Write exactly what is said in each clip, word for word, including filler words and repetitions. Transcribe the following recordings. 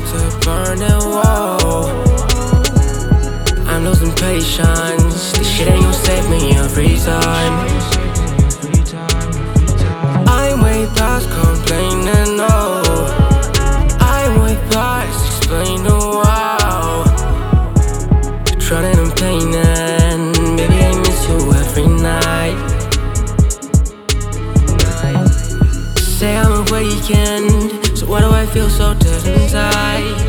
to burn and whoa, I'm losing patience. This shit ain't gon' save me every time. I'm way past complaining, no. I'm way past explaining, wow. Drowning in pain and maybe I miss you every night. Say I'm awakened, so why do I feel so dead inside?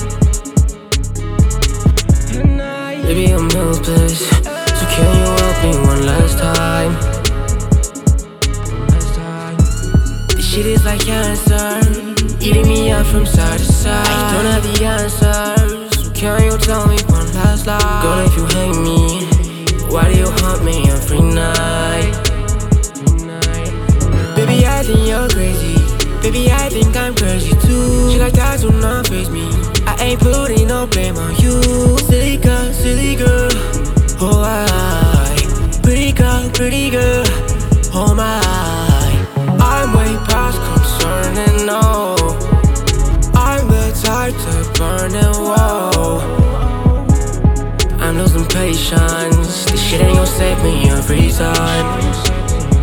Maybe I'm helpless, so can you help me one last time? This shit is like cancer, eating me up from side to side. I don't have the answers, so can you tell me one last lie? God, if you hate me, why do you haunt me every night? Baby, I think you're crazy. Baby, I think I'm crazy too. Shit like that do not faze me. I ain't putting no blame on you. Silly girl, silly girl, oh I. Pretty girl, pretty girl, oh my. I'm way past concern and no. I'm the type to burn and whoa, I'm losing patience. This shit ain't gon' save me every time.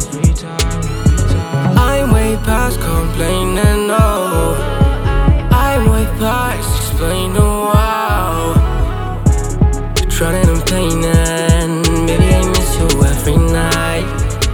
I'm way past complaining, no. I'm way past explaining, wow. Drowning in pain and maybe I miss you every night.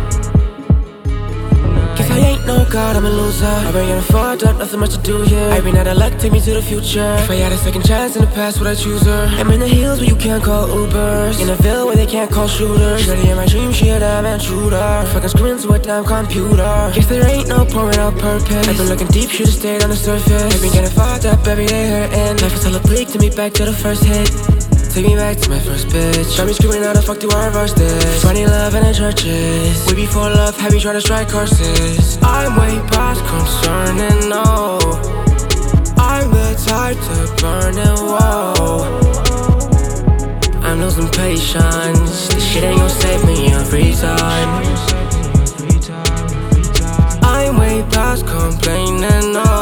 Guess I ain't no god, I'm a loser. I've been getting fucked up, nothing much to do here. I've been out of luck, take me to the future. If I had a second chance in the past, would I choose her? I'm in the hills where you can't call Ubers, in a ville where they can't call shooters. Shorty in my dream, she a damn intruder. Fucking screaming to a damn computer. Guess there ain't no point without purpose. I've been looking deep, should've stayed on the surface. I've been getting fucked up every day, hurting. Life is hella bleak to me, back to the first hit. Take me back to my first bitch. Got me screaming, how the fuck do I reverse this? Finding love in the churches. Way before love, have you tried to strike courses? I'm way past concern and no. I'm the type to burn and whoa, I'm losing patience. This shit ain't gon' save me every time. I'm way past complaining, no.